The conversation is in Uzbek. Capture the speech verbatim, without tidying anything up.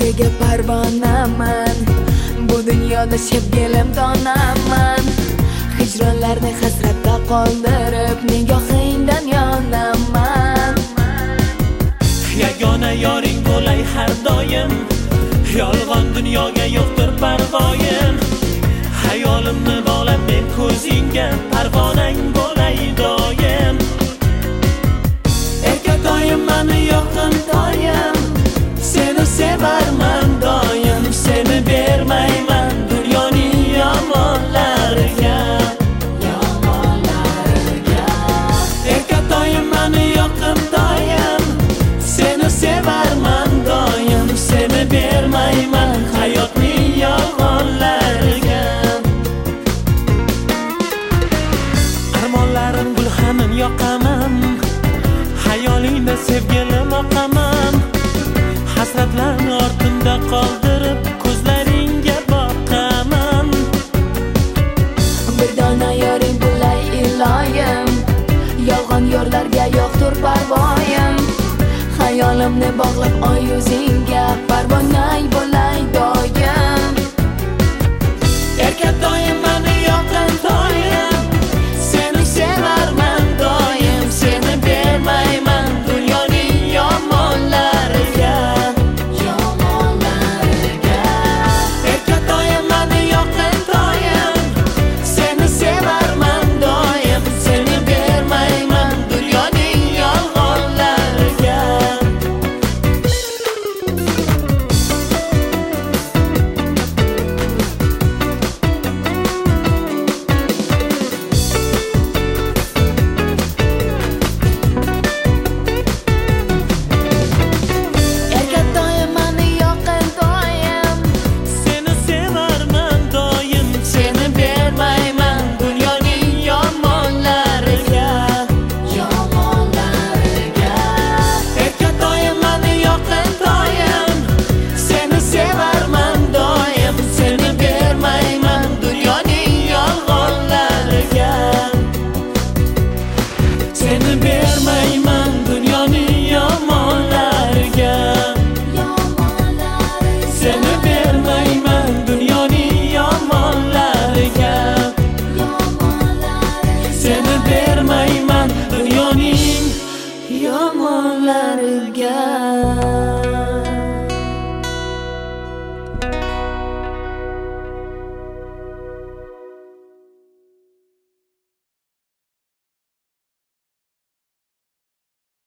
Sevgiga parvonaman, bu dunyoda sevgilim donaman. Hijronlarni hasratda qoldirib, nigohingdan yonaman. Yagona yoring bo'lay har doim, yolg'on dunyoga yo'qdir parvoyim. Hayolimni bog'lab men ko'zingga, parvonang bo'lay doim. Erkatoyim mani yoqim doim, seni sevarman doim. Seni bermayman dunyoning yomonlariga, yomonlariga. Erkatoyim mani yoqim doim, seni sevarman doim. Seni bermayman hayotning yolg'onlariga. Armonlarim gulxanin yoqaman, hayolingda sevgilim oqaman. Hasratlarni ortimda qoldirib, ko'zlaringga boqaman. Bir dona yoring bo'lay iloyim, yolg'on yorlarga yo'qdir parvoyim. Hayolimni bog'lab oy yuzing